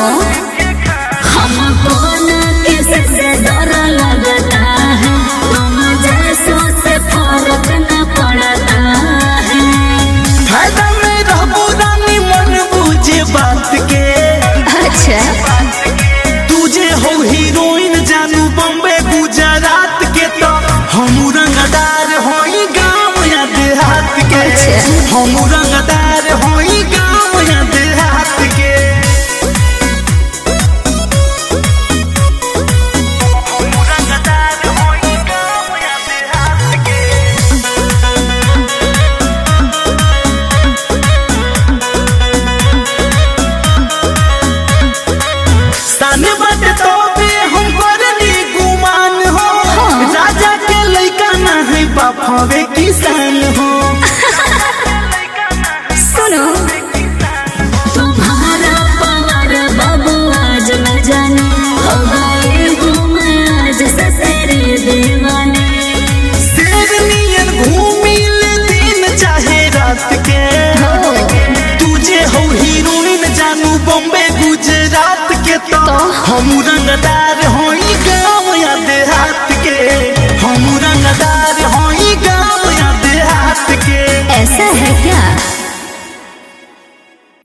हमको न किससे डर लगता है, तुम जैसों से फर्क न पड़ता है। फायदा में रहबो रानी मन बुझे बात के। अच्छा तुझे हो हीरोइन जानू बम्बे गुजरात के, तो हम रंगदार होई गाँव या देहात के। हम रंगदार होई गाँव या देहात के। हम रंगदार होई गाँव या देहात के। साने बाटे तो भी हम करनी गुमान हो, राजा के लइका ना है बाप हवे किसान हो। सुनो तुम्हारा पावर बाबू आज न जाने, हो गई हूँ मैं आज से तेरे दीवाने। शेर नियन घूमी ले दिन चाहे रात के। तुझे हो हीरोइन जानू बम्बे गुजरात के, तो हम रंगदार होई गाँव या देहात के। हम रंगदार होई गाँव या देहात के। ऐसा है क्या?